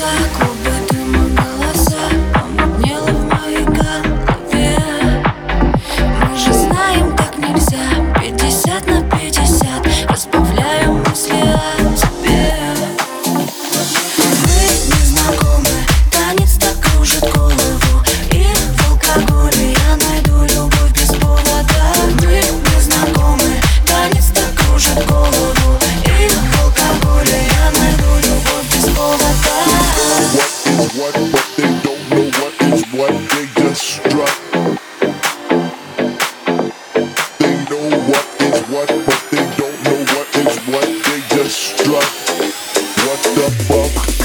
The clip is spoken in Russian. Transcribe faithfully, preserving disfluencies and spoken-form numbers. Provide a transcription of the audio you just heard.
глаза, клубы дыма, голоса, помутнело в моей голове. Мы же знаем, так нельзя. Пятьдесят на пятьдесят, разбавляю мысли о тебе. Мы не знакомы, танец так кружит голову, и в алкоголе я найду любовь без повода. Мы не знакомы, танец так кружит голову, и в алкоголе я найду любовь без повода. What is what, but they don't know what is what. They just struck. They know what is what, but they don't know what is what. They just struck. What the fuck?